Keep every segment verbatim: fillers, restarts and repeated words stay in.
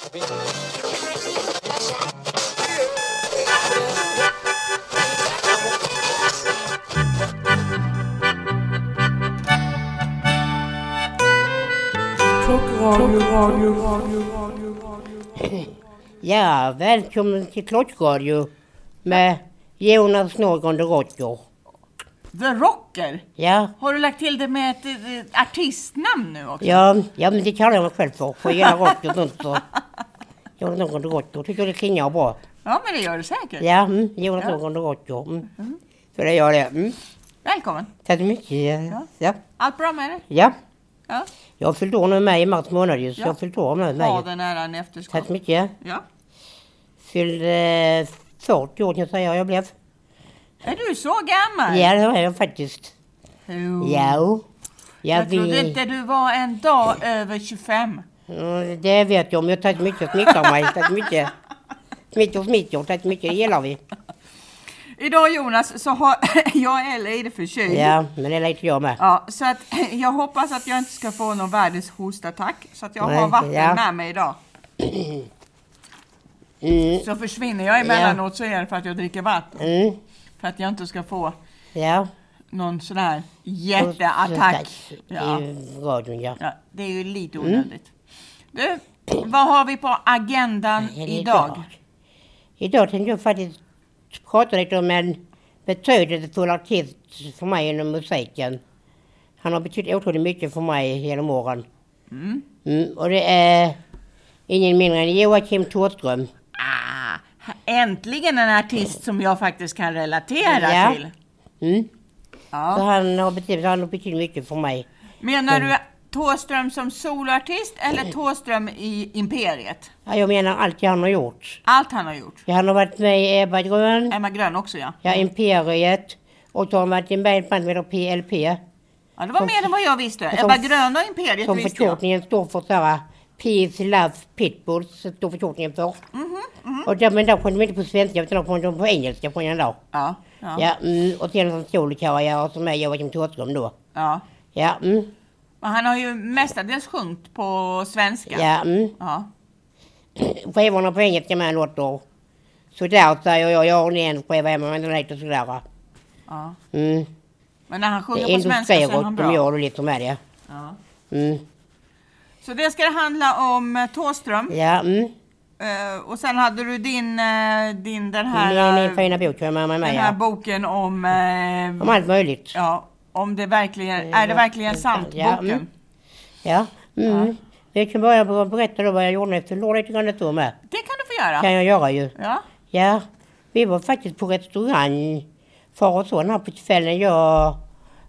Ja, välkommen till Klockradio med Jonas Norgård och Rocker. The Rocker? Ja. Har du lagt till det med ett, ett artistnamn nu också? Ja, ja, men det kallar jag mig själv för. För jag gillar rock och sånt så. Jonas Norgård och Rocker. Tycker det klingar bra. Ja, men det gör det säkert. Ja, mm, Jonas Ja. Norgård och Rocker. Mm. Mm. Så det gör det. Mm. Välkommen. Tack så mycket. Ja. Ja. Allt bra med dig? Ja. Ja. Jag har fyllt år nu med i mars månad ju, så Ja. jag har fyllt år nu med. Ha den äran i efterskap. Tack så mycket. Ja. Fyllde eh, fyrtio år kan jag säga jag blev. Är du så gammal? Ja, det är jag faktiskt. Jo. Ja. Ja, Jag vi... trodde inte du var en dag över tjugofem. Mm, det vet jag, men jag tar inte mycket smittar mig. Tack så mycket. Smittor, smittor, tack så mycket. Det gillar vi. Idag Jonas så har jag är lite förkyld. Ja, men det är lite jag med. Ja, så att jag hoppas att jag inte ska få någon världens hostattack. Så att jag Nej, har vatten ja. med mig idag. Mm, Så försvinner jag emellanåt så är det för att jag dricker vatten. mm, För att jag inte ska få ja. någon sån här jätteattack. Ja. I radion, ja. Ja, det är ju lite onödigt. Du, vad har vi på agendan Ja, det är idag? Idag tänkte jag faktiskt prata lite om en betydelsefull artist för mig inom musiken. Han har betytt otroligt mycket för mig genom åren. Mm. Mm, och det är ingen mindre än Joakim Thåström. Ah, äntligen en artist som jag faktiskt kan relatera Ja. till. Mm. Så Ja. han har betytt, han har betytt mycket för mig. Menar du Thåström som soloartist eller Thåström i Imperiet? Ja, jag menar allt han har gjort. Allt han har gjort. Ja, han har varit med i Ebba Grön, Emma Grön också, ja. ja, Imperiet, och så har han varit i en band med P L P. Ja, det var Som- mer än vad jag visste. som- Ebba Grön och Imperiet Som visste jag. förkortningen står för såhär, Peace, Love, Pitbulls, står förkortningen för. Mhm, mhm. Och där, men där sjöng de inte på svenska, utan de sjöng på engelska sjöng han då. Ja, ja, Ja, mm, och sen en solokarriär som är Joakim Thåström då. ja. Ja, mm, Men han har ju mestadels sjungit på svenska. ja, mm. Ja. Skivorna på engelska med låter sådär, säger jag. Jag har en skiva hemma, men den heter sådär. Ja. Mm. Men när han Det sjunger är på svenska så är industrirock han de bra. gör och lite med det. Ja. Mm. Så det ska det handla om eh, Thåström. Ja, mm. Eh, och sen hade du din, eh, din den här, Min, min eh, fina bok har jag med mig den med, här ja. boken om, eh, Om allt möjligt. ja, om det verkligen, är det verkligen sant, Ja, boken? mm. Ja, mm. Jag kan börja på att berätta då vad jag gjorde efter låg lite grann så med. Det kan du få göra. Kan jag göra ju. Ja. Ja, vi var faktiskt på restaurang, far och son här på kvällen. Jag,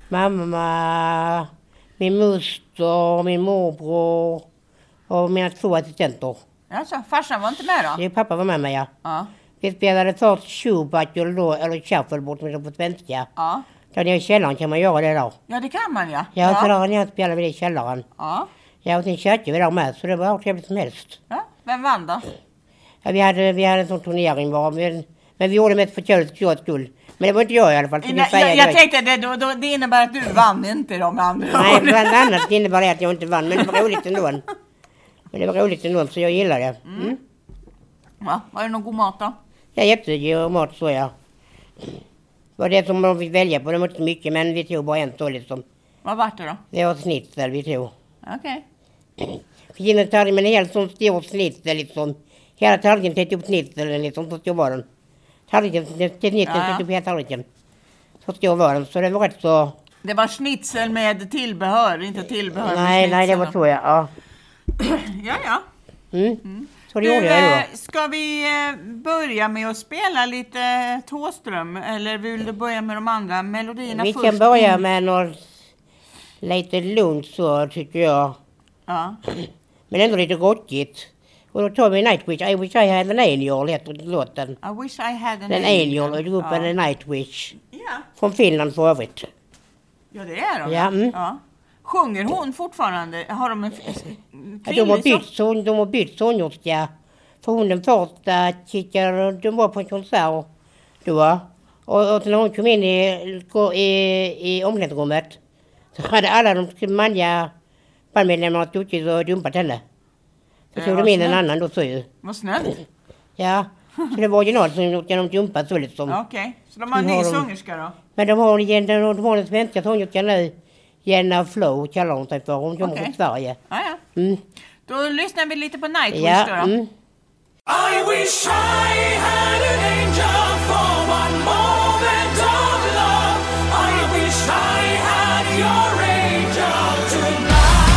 mamma, min moster, min morbror och mina två assistenter. Ja, så farsan var inte med då? Det pappa var med mig, ja. Ja. Vi spelade först shoebattle då, eller shuffleboard som det heter på svenska. Ja. Där nere i källaren kan man göra det då. Ja, det kan man ja. Ja, så Ja. där nere spelade vi det i källaren. Ja. Ja, och sen köpte vi där med, så det var hur trevligt som helst. Ja. Vem vann då? Ja, vi hade, vi hade en sån turnering var, men, men vi gjorde mest för kul skull. Men det var inte jag i alla fall. så Nej, säga jag, jag direkt. tänkte det, då, då, det innebär att du vann inte de andra. Nej, bland annat innebär det att jag inte vann, men det var roligt ändå. Men det var roligt ändå, så jag gillar det. Mm. Va? Var det någon god mat då? Ja, jättegod mat så jag. Det var det som de fick välja på, det var inte så mycket, men vi tog bara en så liksom. Vad var det då? Det var snitsel vi tog. Okej. Fick in en tallrik med en hel sån stor snitsel liksom. Hela tallriken täckte upp snitseln liksom, så stor var den. Tallriken, snitseln Ja, ja. täckte upp hela tallriken. Så stor var den, så det var rätt så... Det var schnitzel med tillbehör, inte tillbehör med Nej, nej, det var schnitzel. så ja. Ja. Ja, ja. Mm. Så det Du, gjorde jag eh, då. ska vi eh, börja med att spela lite Thåström? Eller vill du börja med de andra melodierna Vi först? kan börja med något lite lugnt så tycker jag. Ja. Men ändå lite rockigt. Och då tar vi Nightwish. I wish I had an angel heter låten. I wish I had an Den angel och gruppen ja. är Nightwish. Ja. Från Finland för övrigt. ja, det är de. Ja, mm. ja. Sjunger hon fortfarande? Har de en f- Ja, de har kvinnlig bytt sång? sång, de har bytt sångerska. För hon den första kikade, de var på en konsert då. Och, och när hon kom in i, i, i omklädningsrummet så hade alla de manliga bandmedlemmarna stuckit och dumpat henne. Och så gjorde de in en annan då så ju. Vad snällt. Ja, så det var original som gjort genom jumpat så liksom. Ja, okej, okay. Så de har en ny sångerska då? Men de har, de, de har en svenska sångerska nu. Jenna Flow kallar hon sig för. Hon kommer okay. från Sverige. Ja, ja. Mm. Då lyssnar vi lite på Nightwish ja, då. då. Mm. I wish I had an angel for one moment of love. I wish I had your angel tonight.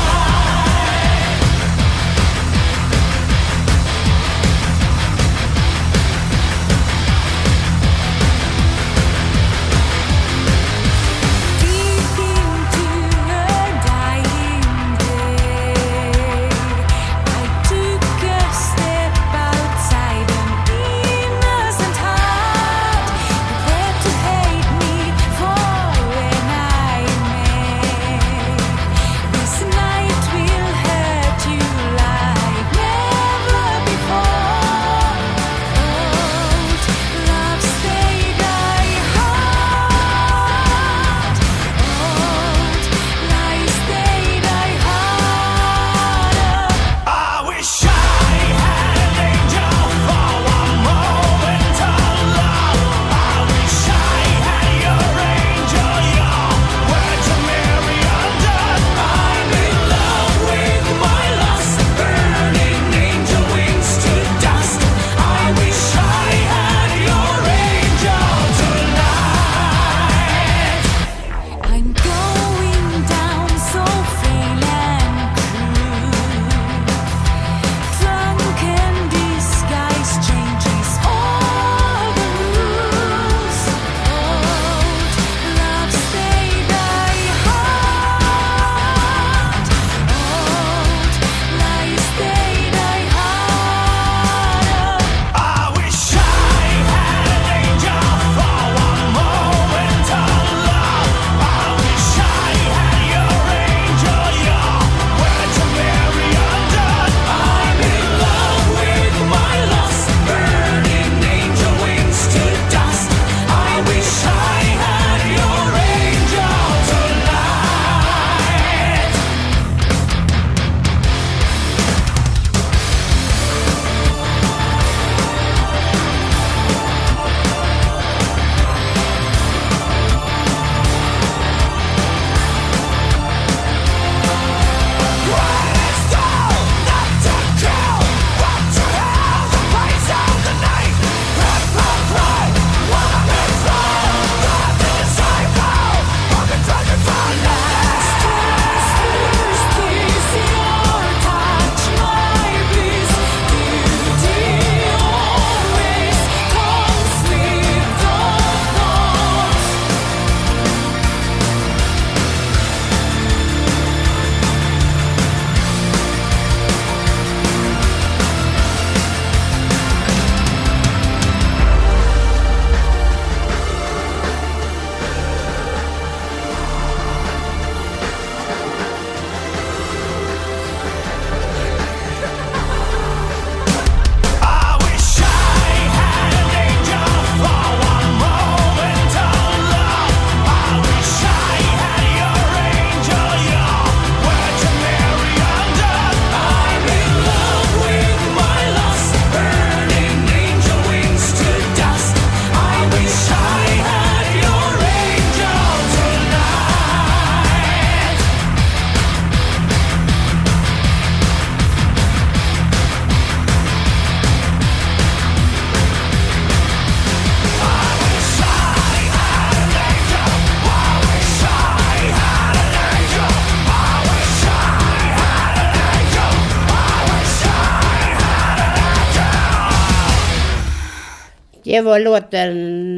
Det var låten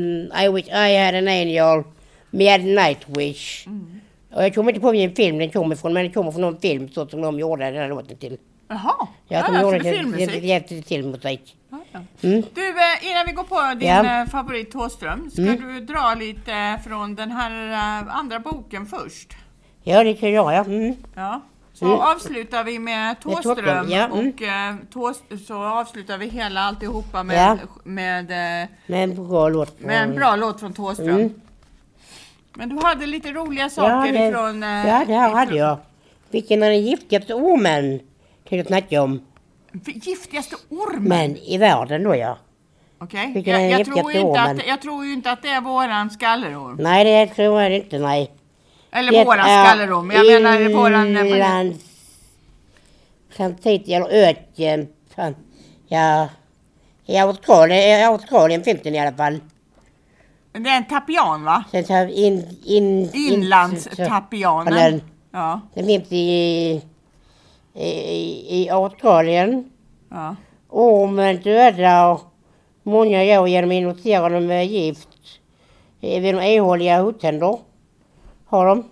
I wish I had an angel med Nightwish. Mm. Och jag kommer inte på vilken film den kommer ifrån, men den kommer från någon film så som de gjorde den här låten till. Jaha, ja, de ja, gjorde det till, filmmusik. till, till filmmusik. Ja, ja. Mm. Du, innan vi går på din ja. favorit Thåström, ska mm. du dra lite från den här andra boken först? Ja, det kan jag göra. Mm. Ja. Så mm. avslutar vi med Thåström ja. mm. och eh, tås, så avslutar vi hela alltihopa med, ja. med, med, med, en bra låt. med en bra låt från Thåström. Mm. Men du hade lite roliga saker ja, det, ifrån... Eh, ja, det här ifrån, hade jag. Vilken är den giftigaste ormen? Kan du snacka om? Giftigaste ormen? Men i världen då, ja. Okej. Vilken är Jag, den jag, tror giftigaste inte ormen? att, jag tror ju inte att det är våran skallerorm. Nej, det tror jag inte, nej. Eller Det våran är skallerorm. Jag menar våran... Inlands... Samtidigt, eller öken. Fan. Ja. I Australien, i Australien finns den i alla fall. Det är en tapian, va? Sen tar vi in... in Inlandstapianen. Den, Ja. den finns i, i, i Australien. Ja. Ormen dödar många djur genom att injicera dem med gift. Vid de ihåliga huttänder har de.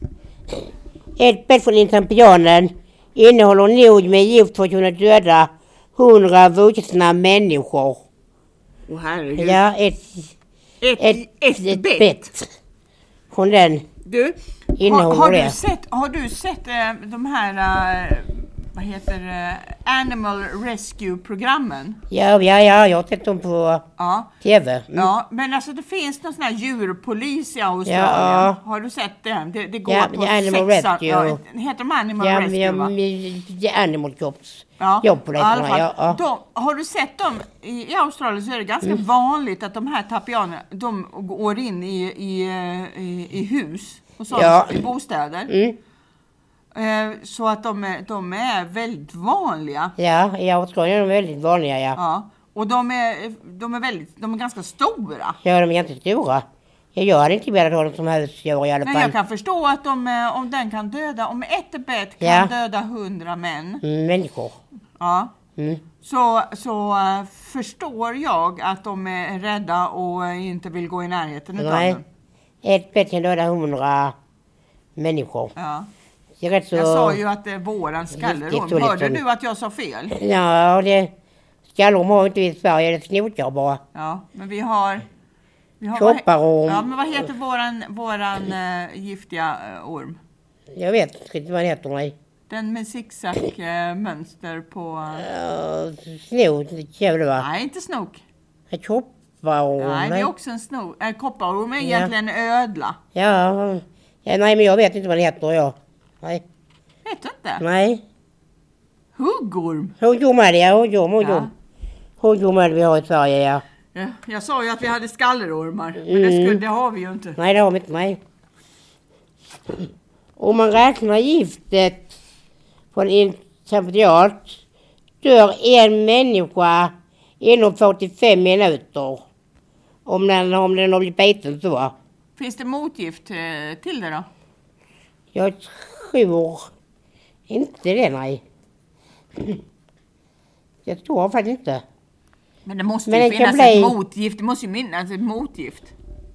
Ett bett från intampianen innehåller nog med gift för att kunna döda hundra vuxna människor. Åh, herregud. Ja, ett, Ett, ett, ett, ett bett. bett från den Du, har, innehåller har, du det. sett, har du sett eh, de här, eh, vad heter det, Animal Rescue-programmen? Ja, ja, ja, jag har sett dem på Ja. tv. Mm. Ja, men alltså det finns någon sån här djurpolis i Australien. Ja. Har du sett den? Det, det går Ja, på The Animal sexan. Rescue. Ja, heter de Animal Ja, Rescue, ja, va? The Animal Cops. Ja, Jobb på det. i alla fall. Ja, ja. De, har du sett dem? I, I Australien så är det ganska Mm. vanligt att de här tapianerna, de går in i, i, i, i hus och så, Ja. i bostäder. Mm. Eh, så att de är, de är väldigt vanliga. Ja, i Australien är de väldigt vanliga, ja. Ja. Och de är, de är väldigt, de är ganska stora. Ja, de är jättestora. Jag hade inte velat ha dem som husdjur i alla Men fall. jag kan förstå att de, eh, om den kan döda, om ett bett kan Ja. döda hundra män. Mm, människor. Ja. Mm. Så, så uh, förstår jag att de är rädda och uh, inte vill gå i närheten utav Nej. den. Ett bett kan döda hundra människor. Ja. Det är rätt så... Jag sa ju att det är våran Riktigt skallerorm. så Hörde liksom. du att jag sa fel? Ja, det... Skallorm har inte vi i Sverige, det är snokar bara. Ja, men vi har... Vi har Kopparorm. Ja, men vad heter våran, våran uh, giftiga uh, orm? Jag vet inte vad den heter, nej. Den med zigzag-mönster på... Uh, Uh, snok, det känner du va? nej, inte snok. Ett kopparorm. Nej, det är också en snok. Äh, kopparorm är egentligen ödla. Ja, ja, nej men jag vet inte vad den heter, jag. Nej. Vet du inte? Nej. Huggorm. Huggorm är det, ja. Huggorm, huggorm. Huggorm är det vi har i Sverige, ja. Ja, jag sa ju att vi hade skallerormar, men Mm. det, skulle, det har vi ju inte. Nej, det har vi inte, nej. Om man räknar giftet från intampiat dör en människa inom fyrtiofem minuter. Om den, om den har blivit biten så. Finns det motgift eh, till det då? Jag tror inte det, nej. Jag tror faktiskt inte. Men det måste Men ju det kan finnas bli- ett motgift. Det måste ju minnas ett motgift.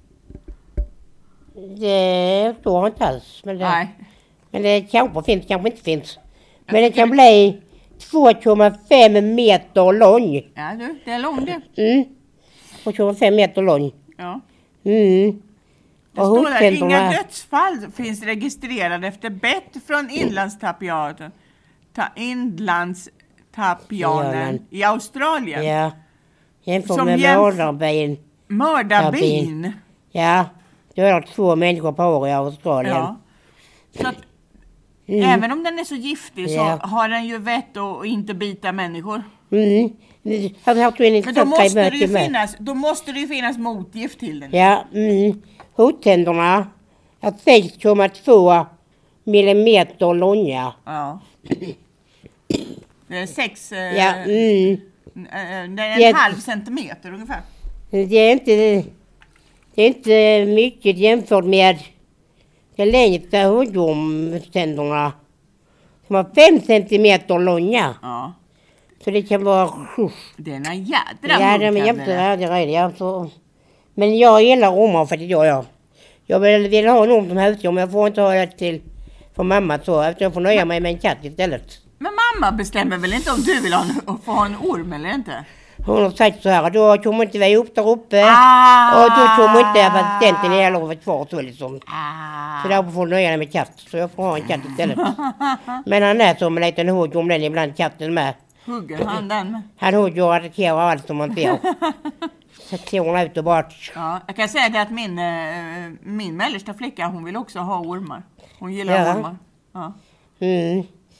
Det tror jag inte alls. Men det, Nej. men det kanske finns, kanske inte finns. Men det kan bli två komma fem meter lång. Ja du, det är lång det. Mm. två komma fem meter lång. Ja. Mm. Det Och står där, inga huggtänderna- dödsfall finns registrerade efter bett från inlandstapianen. Ta inlandstapianen i Australien. Ja. Jämfört Som med jämf- mördarbin. Mördarbin. Ja. Det är två människor på år i Australien. Ja. Så att, Mm. även om den är så giftig så Ja. har den ju vett att inte bita människor. Mm. Jag har tagit in Men då ett måste, det ju finnas, då måste det ju finnas motgift till den. Ja, mm. Huggtänderna är sex komma två millimeter långa. Ja. Det är sex... Eh, Ja, mm. eh, det är en Det- halv centimeter ungefär. Det är inte, det är inte mycket jämfört med de längsta huggormständerna som var fem centimeter långa. Ja. Så det kan vara... Det är en jädra Ja, de är huggtänder. jämte alltså. Men jag gillar ormar för att jag jag. Jag vill, vill ha en orm som husdjur, men jag får inte ha det till för mamma så. Eftersom jag får nöja mig med en katt istället. Men mamma bestämmer väl inte om du vill ha en, få ha en orm eller inte? Hon har sagt så här, då kommer inte vi upp där uppe. Ah. Och då kommer inte assistenten i hela lovet kvar så liksom. Ah. Så därför får jag nöja mig med katt. Så jag får ha en katt istället. Men han är som en liten huggorm, den ibland katten med. Hugger han den med? Han hugger och attackerar allt som man ser. Så ser hon ut och bara... Ja, jag kan säga det att min, eh, min mellersta flicka, hon vill också ha ormar. Hon gillar Ja. ormar. Ja. Mm.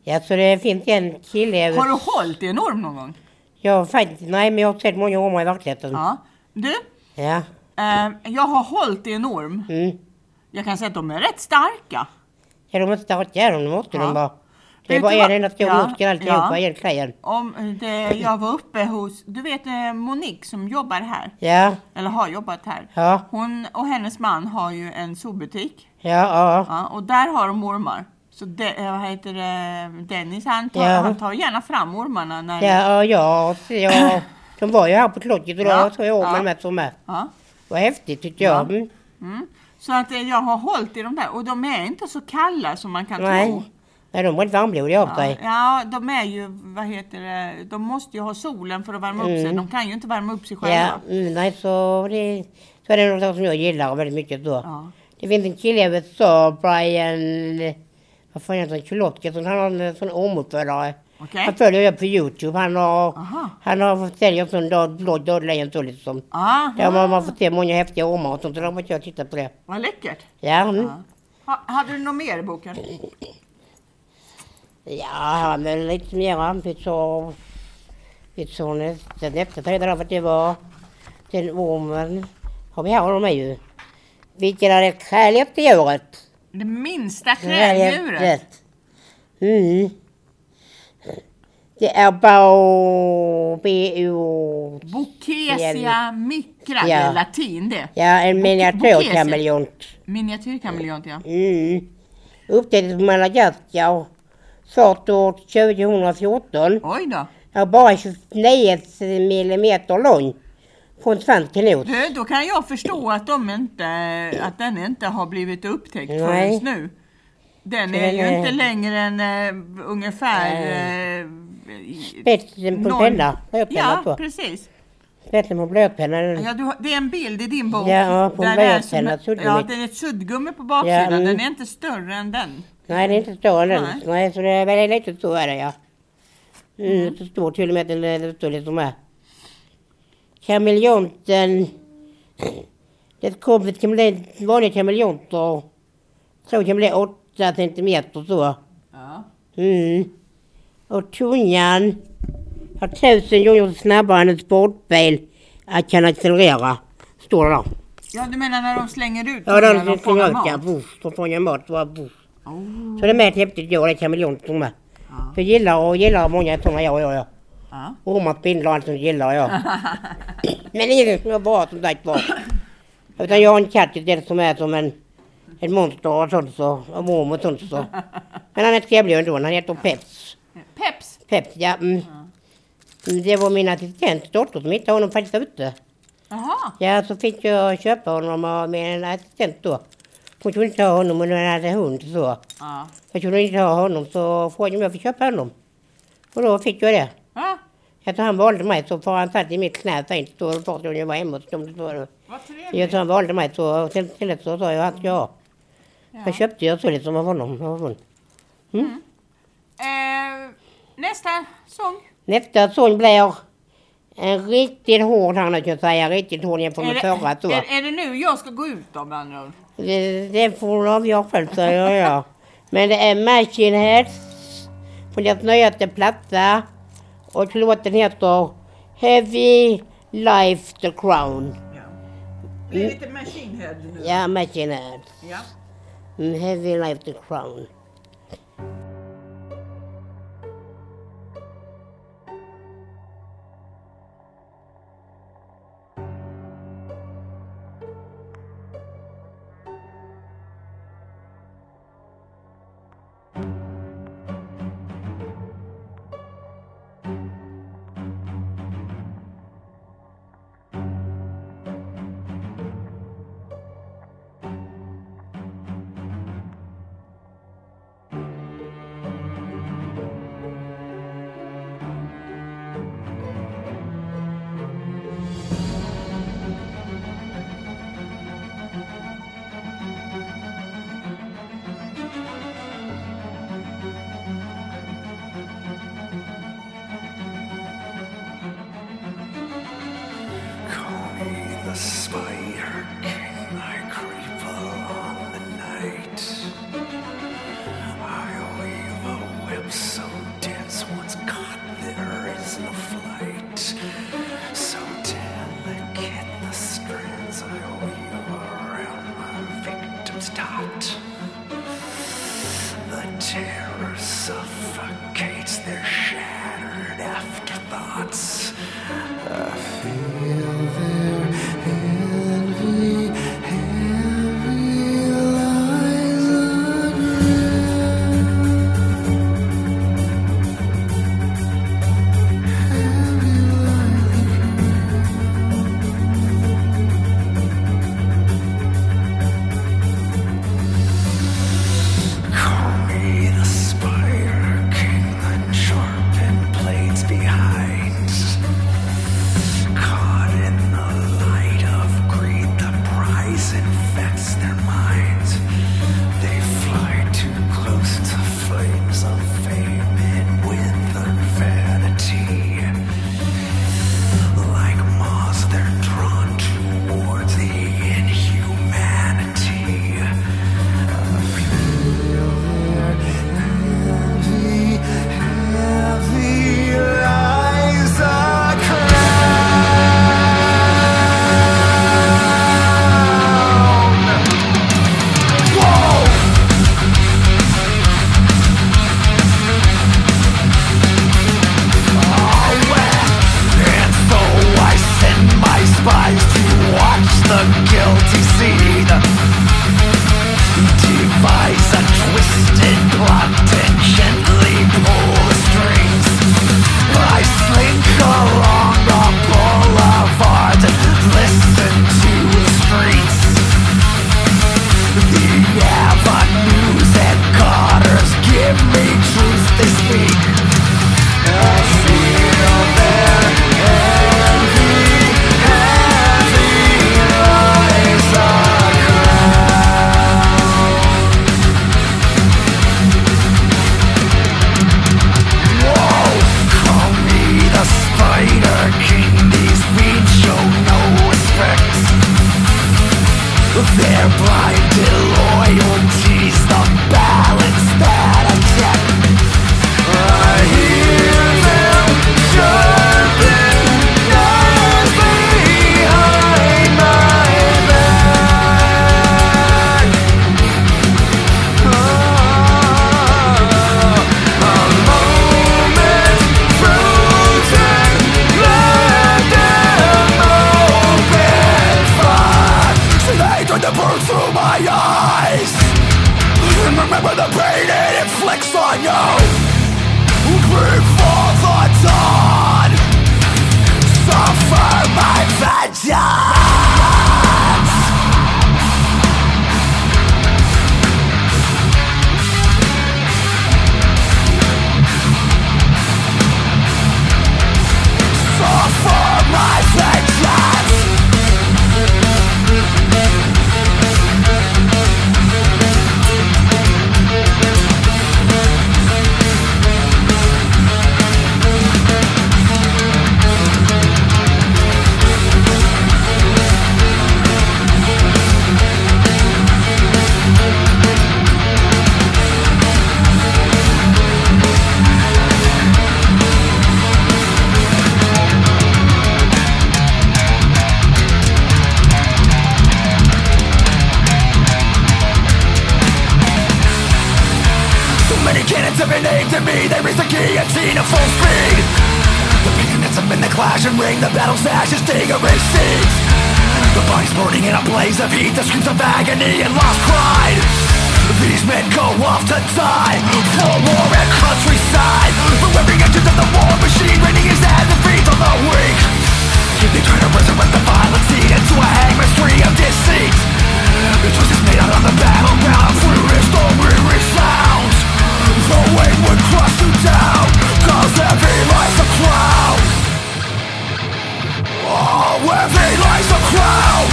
Ja, så det finns en kille. Har du hållit i en orm någon gång? Jag faktiskt, nej, men jag har sett många ormar i verkligheten. Ja. Du, Ja. eh, jag har hållit i en orm. Mm. Jag kan säga att de är rätt starka. Ja, de måste starka, de måste Ja. de bara. Det är Vet bara du en vad- enda stor Ja, muskel alltihopa, ja. en klejen. Om det, jag var uppe hos, du vet eh, Monique som jobbar här, Ja, eller har jobbat här. ja, Hon och hennes man har ju en zoobutik. ja, ja. Ja, och där har de ormar. Så det, eh, vad heter det, Dennis han tar, Ja. han tar gärna fram ormarna när... Ja, ja, så jag, de var ju här på klockan och då Ja, tror jag ja. ormen med som med. Ja. Vad häftigt tyckte jag. Ja. Mm. Mm. Så att eh, jag har hållit i de där och de är inte så kalla som man kan tro. Nej. Nej, de var inte varmblodiga av Ja, sig. ja, de är ju, vad heter det, de måste ju ha solen för att värma upp sig. Mm. De kan ju inte värma upp sig Ja, själva. mm, nej, så det, så är det något som jag gillar väldigt mycket då. Ja. Det finns en kille i U S A, Brian, vad fan heter han, Kulotka, som han har en sån ormuppfödare. Okej. Han följer jag på YouTube. Han har, Aha. han har säljer sån dag- blå dödlejon så liksom. Aha. Där man, man får se många häftiga ormar och sånt. Så då måste jag titta på det. Vad läckert. Ja, mm. Ja. Ha, hade du något mer i boken? Ja, han var väl lite mer. Vi så, vi så nästan efter tre dagar för att det var den ormen. Har vi här honom med ju. Vilken är det härligaste djuret? Det minsta kräldjuret. Mm. Det är bao... B-O... Bokesia micra, Ja. det är latin det. Ja, en miniatyrkameleont. Miniatyrkameleont, ja. Mm. Upptäcktes på Madagaskar. Start år tjugohundrafjorton. Oj då. är bara tjugonio millimeter lång. Från svans till nos. Du, då kan jag förstå att, de inte, att den inte har blivit upptäckt Nej. förrän nu. Den är Den ju är- inte längre än uh, ungefär... Uh, Bättre på en penna. Blötpenna Ja, på. precis. Bättre på blötpenna. Ja, du, har- det är en bild i din bok. Ja, på en där det är blötpenna, som- suddgummi. Ja, det är ett suddgummi på baksidan. Ja, mm. Den är inte större än den. Nej, det är inte stor den. Nej. Nej, så det är väldigt lite stor är det, ja. Mm, så stor till och med den är stor liksom här. Kameleonten. Det kommer till vanliga kameleonter. Så kan bli åtta centimeter så. Ja. Mm. Och tungan har tusen gånger snabbare än en sportbil att kan accelerera. Står det där. Ja, du menar när de slänger ut Ja, när de de ska fångar öka. mat? Buff, de fångar mat. Bara buff. Oh. Så det är med ett häftigt djur, det är kameleonter med. Ja. Jag gillar och gillar många sådana jag, jag, jag. Ja. Ormar, spindlar och allt sånt gillar jag. Men inget som är bra som sagt var. Utan jag har en katt istället som är som en, en monster och sånt så. Och orm och sånt så. Men han är trevlig ändå, han heter Peps. Peps. Peps, ja. Mm. Det var min assistent dotter som hittade honom faktiskt ute. Jaha. Ja, så fick jag köpa honom av min assistent då. Hon kunde inte ha honom och hon hade hund så. Ja. Jag kunde inte ha honom så frågade om jag fick köpa honom. Och då fick jag det. Ja. Jag han valde mig så för han satt i mitt knä fint så fort jag var hemma så det var det. Vad Jag trevligt. så han valde mig så till till det så sa jag att ja. Ja. Jag köpte jag så liksom av honom. av honom. Eh, nästa sång. Nästa sång blir en riktigt hård han kan jag säga. Riktigt hård jämfört Är med det, förra så. är, är det nu jag ska gå ut om andra ord? Det, det får du avgöra själv säger jag. Men det är Machine Heads på deras nyaste platta. Och låten heter Heavy Life the Crown. Ja. Det är lite Machine Head nu. Ja, Machine Heads. Ja. Mm, Heavy Life the Crown. Call me the Spider King. I creep along the night. I weave a web so came to me, they raised the guillotine at full speed. The bayonets up in the clash and ring, the battle's ashes dig a seeds. The bodies burning in a blaze of heat, the screams of agony and lost pride. These men go off to die for war and countryside. From every engine of the war machine, raining his hands and feet on the weak. They try to resurrect the violent scene into a hangman's tree of deceit. The choices made out on the battleground, through history resounds. The weight would crush you down, cause heavy lies the crowd. Oh, heavy lies the crowd.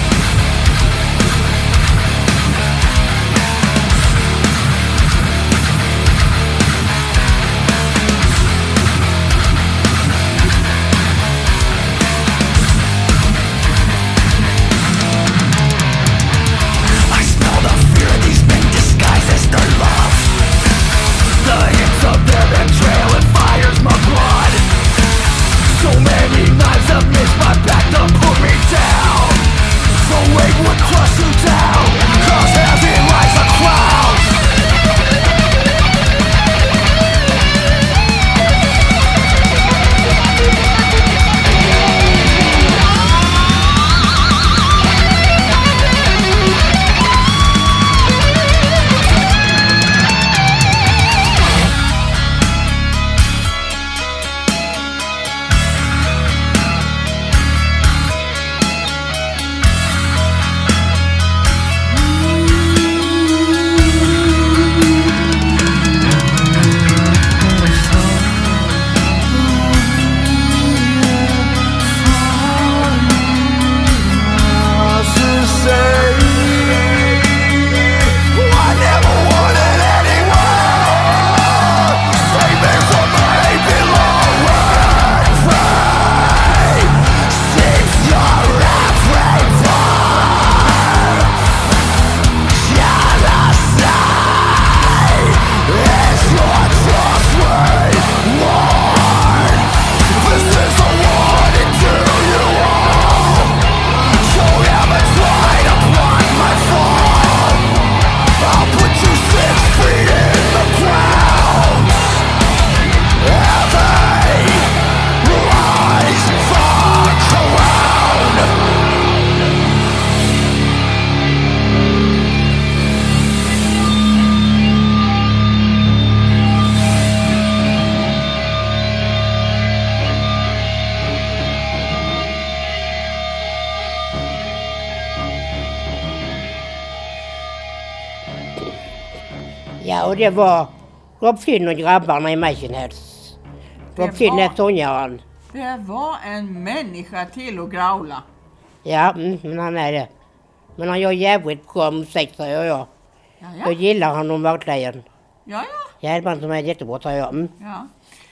Ja, och det var Rob Flynn och grabbarna i Machine Heads. Rob Flynn är sångaren. Det var en människa till att graula. Ja, mm, men han är det. Men han gör jävligt bra musik, säger jag. Ja, ja. Jag gillar honom verkligen. Ja, ja. Ja, det är bara som är jättebra, säger jag. Mm. Ja.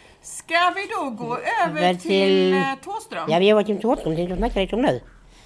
Ska vi då gå över Väl till, till- eh, Thåström? Ja, vi har Joakim Thåström, tänkte jag snacka lite om nu.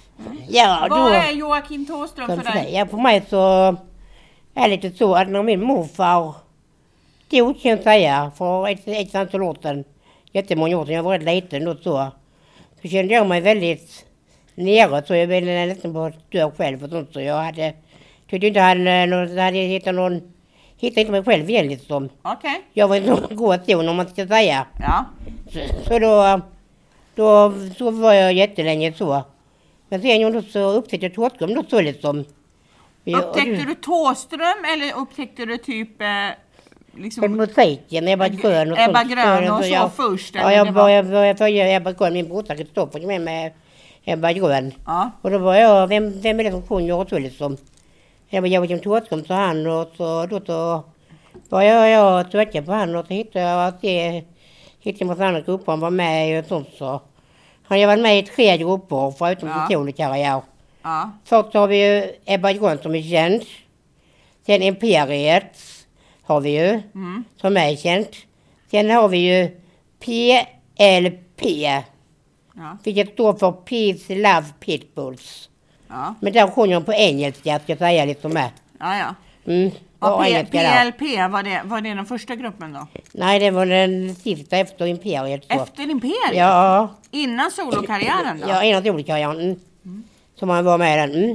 Ja, då... Vad är Joakim Thåström Som för för dig? dig. Ja, för mig så är det lite så att när min morfar dog, kan jag säga, för ett, ett antal år sedan, jättemånga år sedan, jag var rätt liten då så, så kände jag mig väldigt nere, så jag ville nästan på att dö själv och sånt, så jag hade, tyckte inte han hade, hade hittat någon, hittade inte mig själv igen liksom. Okej. Jag var inte någon god son om man ska säga. Ja. Så, så då, då, så var jag jättelänge så. Men sen jag då så upptäckte jag Thåström då så liksom. Upptäckte du Thåström eller upptäckte du typ eh, För liksom musiken, Ebba Grön och Ebba sånt. Grön och så jag, först? Ja, eller jag det var- började, började följa Ebba Grön, min brorsa Kristoffer med med Ebba Grön. Ja. Och då var jag, vem, vem är det som sjunger och så liksom? Jag var Joakim Thåström, så han och så, då så började jag söka på han och så hittade jag att det, hittade jag massa andra grupper han var med i och sånt så. Han har varit med i tre grupper förutom Ja. sin solokarriär. Ja. Först har vi ju Ebba Grön som är känd. Sen Imperiet har vi ju, Mm. som är känt. Sen har vi ju P L P, Ja. vilket står för Peace Love Pitbulls. Ja. Men där sjunger de på engelska, ska jag säga lite med. Ja, ja. Mm, Och på P- engelska där. PLP, var det, var det den första gruppen då? Nej, det var den sista efter Imperiet. Så. Efter Imperiet? Ja, Innan solokarriären då? ja, innan solokarriären. Mm. Som han var med i den. Mm.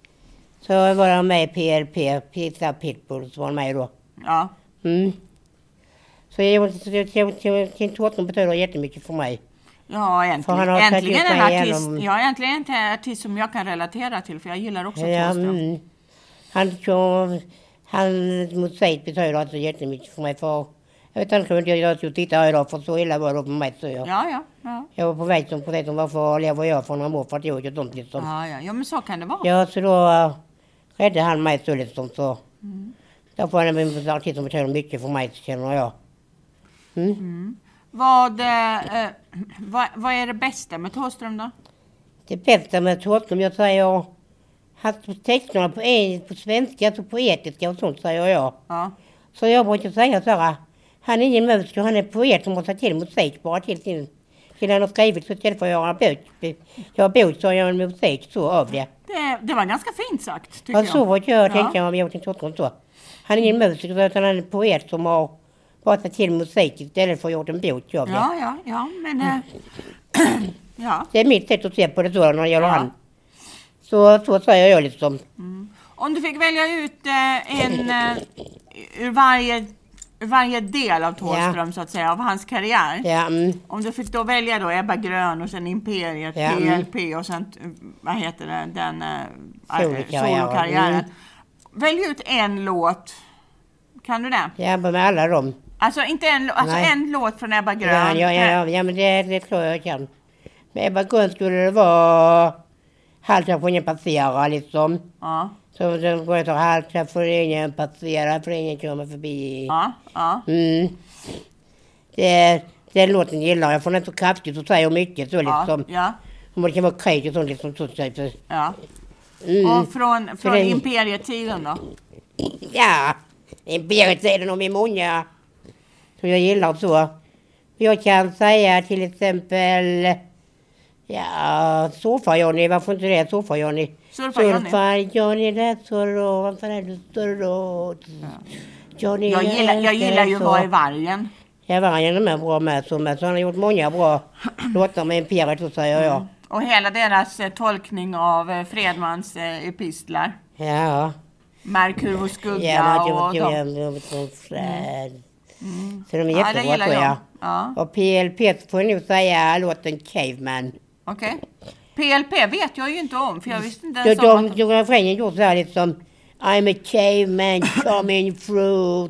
Så var han med i P L P, Peace Love Pitbulls var han med då. Ja. Mm. Så Kent Thåström betyder jättemycket för mig. Ja, äntligen, han har äntligen en tagit mig artist, igenom- ja, äntligen en artist som jag kan relatera till, för jag gillar också Ja, Thåström. mm. Han kör, hans musik betyder alltså jättemycket för mig. För jag vet inte om jag jag skulle titta här idag, för så illa var det på mig. Så jag, Ja, ja, ja. jag var på väg som precis som varför lever jag från en morfar till och sånt liksom. Ja, ja, ja, men så kan det vara. Ja, så då uh, räddade han mig så liksom så. Mm. Därför är det min artist som betyder mycket för mig, känner jag. Mm. Mm. Vad, eh, vad, vad är det bästa med Thåström då? Det bästa med Thåström, jag säger, hans texterna på, på svenska, så poetiska och sånt säger jag. Ja. Så jag brukar säga så här, han är ingen musiker, han är poet som har tagit till musik bara till sin, till han har skrivit, så istället för att göra bok, jag bok så gör en musik så av det. Det, det var ganska fint sagt, tycker Ja, jag. så var jag Ja. tänkte jag om jag tänkte Thåström så. Han är ingen musiker utan han är en poet som har bara tagit till musik istället för att göra en bok av det. Ja, ja, ja, men... Eh, ja. Det är mitt sätt att se på det så när det gäller Ja. han. Så, så säger jag liksom. Mm. Om du fick välja ut eh, en eh, ur varje, ur varje del av Thåström, så att säga, av hans karriär. Ja, mm. Om du fick då välja då Ebba Grön och sen Imperiet, Ja, P mm. L P och sen, eh, vad heter det, den eh, Solokarriären. solokarriären. Mm. Välj ut en låt. Kan du det? Ja, med alla dem. Alltså inte en, lå- alltså Nej. en låt från Ebba Grön. Ja, ja, ja, ja, men det, det tror jag jag kan. Med Ebba Grön skulle det vara halta får ingen passera liksom. Ja, Så den går jag halta får ingen passera, för ingen kommer förbi. ja, ja. Mm. Det, den låten gillar jag, för den är så kraftigt och säger mycket så Ja, liksom. ja, Och det kan vara krejt och sånt liksom. Så, så, så. ja. Mm. Och från, från det- Imperietiden då? Ja, Imperietiden och min många. Så jag gillar så. Jag kan säga till exempel, ja, Surfa-Johnny, varför inte det? Surfa-Johnny. Surfa-Johnny. Surfa-Johnny, that's så då, varför är du så då? Johnny, Jag gillar, jag gillar ju så. Var är vargen? Ja, vargen är med bra med, så, med, så han har gjort många bra låtar med Imperiet, så säger jag. Och hela deras eh, tolkning av eh, Fredmans eh, epistlar. Ja, Merkur och skugga ja, man och kan dem. ju Så de är Ja, det jättebra, gillar tror jag. jag. Ja, Och P L P får jag nog säga låten Caveman. okej. P L P vet jag ju inte om, för jag visste inte De, ens om de, att... de refrängen gjort så här liksom I'm a caveman coming through.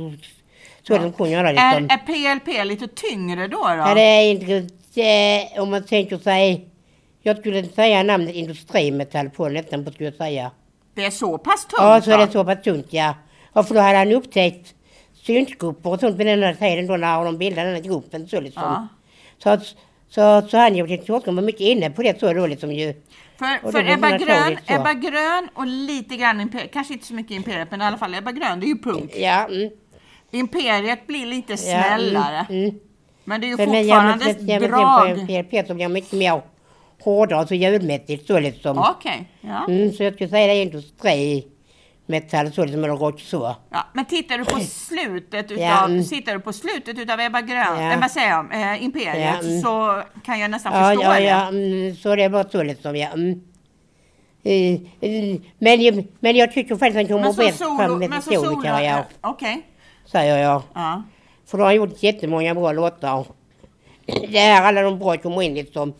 Så Ja. de sjunger alla Är, liksom. är P L P lite tyngre då? då? Ja, det är inte, det, om man tänker sig, jag skulle säga namnet industrimetall på nästan på skulle jag säga. Det är så pass tungt? Ja, så är va? det så pass tungt, ja. Och för då hade han upptäckt syntgrupper och sånt på den här tiden då när de bildade den här gruppen så liksom. Ja. Så, att- så, så han gjorde till var mycket inne på det så då liksom ju. För, Och för det blir Ebba, Grön, naturligt så. Ebba Grön och lite grann Imperiet, kanske inte så mycket Imperiet, men i alla fall Ebba Grön, det är ju punk. Ja, mm, Imperiet blir lite ja, snällare. Mm, mm. Men det är ju Men- men fortfarande jag ett måste- jag måste drag. tänka på P L P som blir mycket mer hårdare, så ljudmässigt så liksom. Okej, ja. Mm, så jag skulle säga det är industrimetall så liksom, eller rock så. ja. Men tittar du på slutet utav, Ja, mm. sitter du på slutet utav Ebba Grön, Ja. äh, vad säger jag, eh, Imperiet, Ja, mm. så kan jag nästan Ja, förstå ja, det. ja, mm, så det är bara så liksom, ja. Mm. Eh, eh, Men, jag- men jag tycker faktiskt att han kommer Men så bäst solo, fram med men så sin solo, solokarriär, eh, okej. säger jag. Ja. För då har han gjort jättemånga bra låtar. Det är alla de bra kommer in liksom.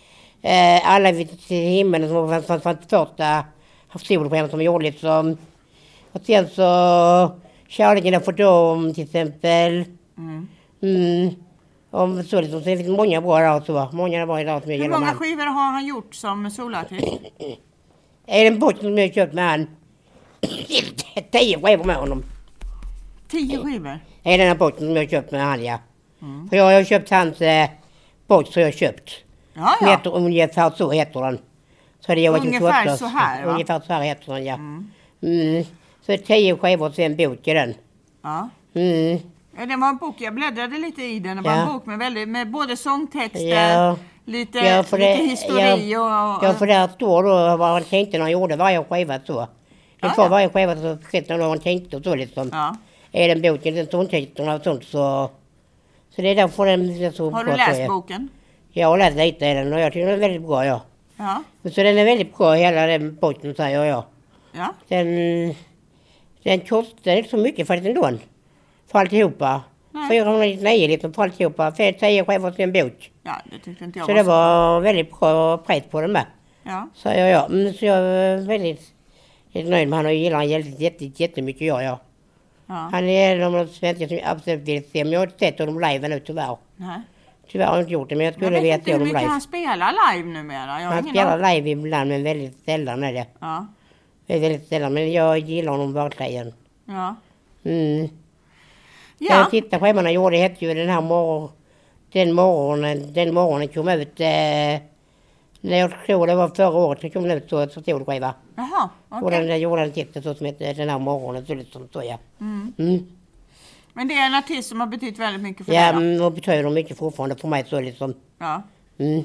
Eh, alla vid till himmelen som var från från första soloprogram som vi gjorde liksom. Och sen så Kärleken är för dem till exempel. Mm. Mm. Och så liksom, så det finns många bra där så. Många bra där som jag Hur gillar många med. skivor har han gjort som soloartist? Är det en bort som jag köpt med han? Tio skivor med honom. Tio skivor? Är den här båten som jag köpt med han, ja. Mm. För jag har köpt hans eh, båt så jag har köpt. Ja, Den ja. heter ungefär så heter den. Så det är Joakim Ungefär Tåströms- så här, va? Ungefär så här heter den, ja. Mm. Mm. Så tio skivor och en bok i den. Ja. Mm. Ja, det var en bok, jag bläddrade lite i den. Det var Ja. en bok med, väldigt, med både sångtexter, Ja. lite, Ja, för det- lite histori och... och Ja, för där står då vad han tänkte när han gjorde varje skiva så. Det Ja, var ja. varje skiva så sett när han tänkte och så liksom. ja. Är den boken, den sångtexterna och sånt så... Så det är därför den är så Har bra, du tror läst jag. boken? Jag har läst lite i den och jag tycker den är väldigt bra, ja. Ja. Så den är väldigt bra, hela den boken, säger jag. Ja. Den, den kostar inte så mycket för den då. För alltihopa. fyrahundranittionio liter på alltihopa. För tio chefer till en bok. Ja, det tyckte inte jag Så var det var väldigt bra pris på den med. Ja. Så jag, ja. Mm, så jag är väldigt, väldigt nöjd med han och gillar han jätte, jätte, jättemycket. Ja, ja. Ja. Han är en av de svenskar som jag absolut vill se. Men jag har inte sett honom live nu tyvärr. Nej. Tyvärr har jag inte gjort det, men jag skulle Jag vilja vet se inte hur honom mycket live. han spelar live numera. Jag har Han ingen spelar aning. live ibland, men väldigt sällan är det. Ja. Det är väldigt sällan, men jag gillar honom verkligen. Ja. Mm. Ja. Den sista skivan jag gjorde hette ju den här morgon, den morgonen, den morgonen kom ut, eh, när jag tror det var förra året så kom den ut så, så stor skiva. Jaha, Och okej. den gjorde en titel så som hette den här morgonen, så lite som så ja. Mm. Mm. Men det är en artist som har betytt väldigt mycket för Ja, dig då? mm, och betyder mycket fortfarande för mig så liksom. Ja. Mm.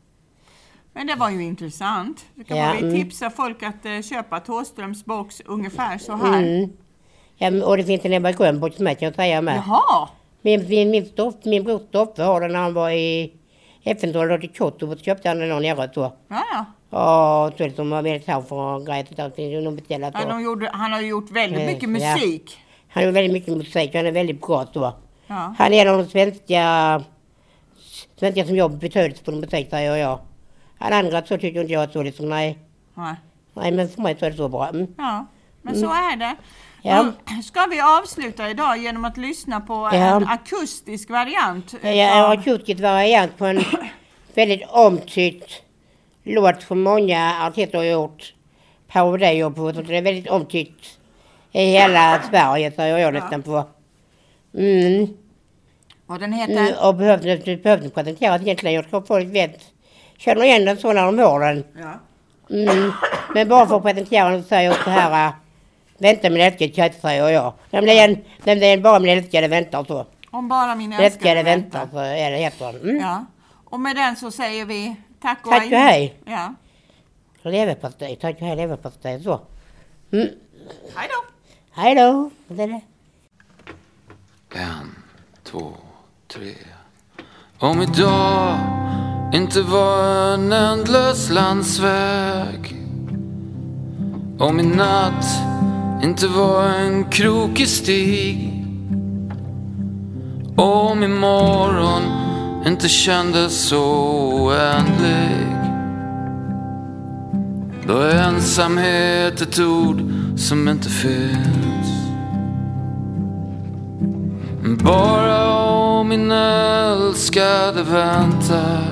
Men det var ju intressant. Det kan Ja, vara vi mm. tipsa folk att eh, köpa Thåströms box ungefär så här. Mm. Ja, men- och det finns en Ebba Grönbock som jag kan säga med. Jaha! Min, min, min, stoff, min bror Stoffe har den när han var i F N-tålet i Kyoto och köpte han den någon nere så. Ja, ja. Och så som var väldigt här för grejer till allting de beställt ja så. de gjorde, han har gjort väldigt Eh, mycket ja. musik. Han gör väldigt mycket musik, han är väldigt bra så. Ja. Han är en av de svenska, svenska som jobbar betydelse på musik säger jag. Han andra så tycker inte jag så liksom nej. Nej. Nej men för mig så är det så bra. Mm. Ja, men så är det. Ja. Då ska vi avsluta idag genom att lyssna på Ja. en akustisk variant. Jag, jag har utav- gjort ett variant på en väldigt omtyckt låt som många artister har gjort parodier på. Så det är väldigt omtyckt i hela Sverige säger jag nästan på. Mm. Och den heter? Mm. Och behövde, behövde presentera egentligen. Jag tror folk vet, känner igen den så när de hör den. Ja. Mm. Men bara för att presentera den så säger jag så här. äh, Vänta min älskade kött säger jag. Nämligen, nämligen bara min älskade väntar så. Om bara min Älskade älskade väntar väntar. så är det heter den. Mm. Ja. Och med den så säger vi tack och Tack och hej. Ja. Leverpastej, tack och hej leverpastej så. Mm. Hej då. Hej då. Det är det. En, två, tre. Om idag inte var en ändlös landsväg, om i natt inte var en krokig stig, om imorgon inte kändes så oändlig, då är ensamhet ett ord som inte finns. Bara om min älskade väntar,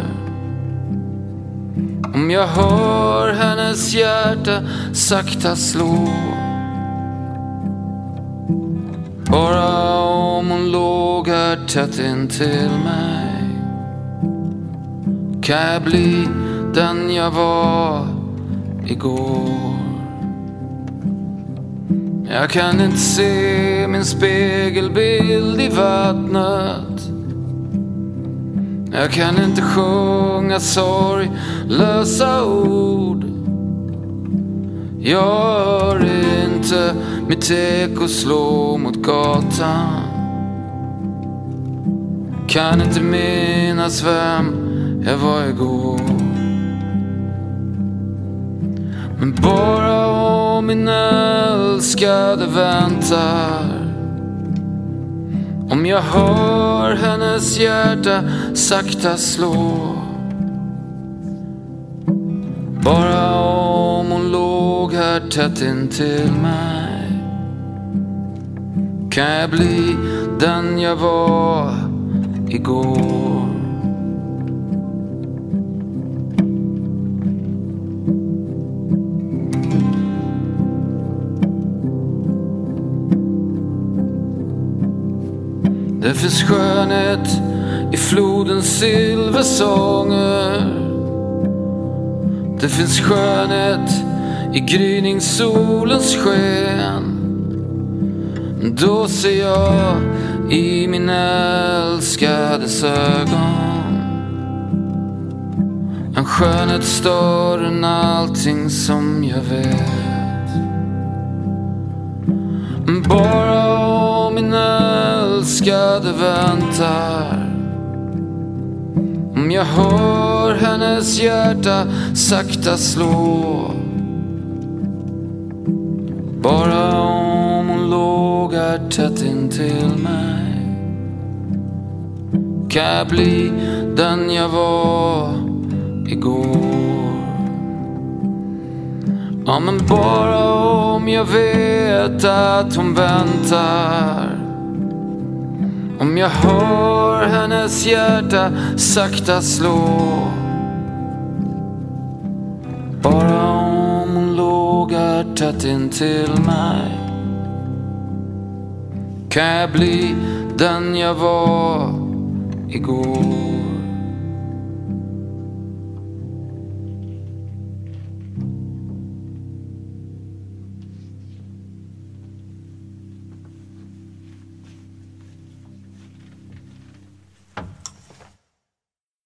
om jag hör hennes hjärta sakta slå, bara om hon låg här tätt intill mig, kan jag bli den jag var igår. Jag kan inte se min spegelbild i vattnet, jag kan inte sjunga sorglösa ord, jag hör inte mitt eko slå mot gatan, kan inte minnas vem jag var igår. Men bara om min älskade väntar, om jag hör hennes hjärta sakta slå, bara om hon låg här tätt intill mig, kan jag bli den jag var igår. Det finns skönhet i flodens silversånger, det finns skönhet i gryningssolens sken. Då ser jag i min älskades ögon en skönhet större än allting som jag vet. Bara om min älskade väntar, om jag hör hennes hjärta sakta slå, bara om hon låg här tätt intill mig, Kan jag bli den jag var igår? Ja, men bara om jag vet att hon väntar. Om jag hör hennes hjärta sakta slå. Bara om hon lågar tätt in till mig. Kan jag bli den jag var igår?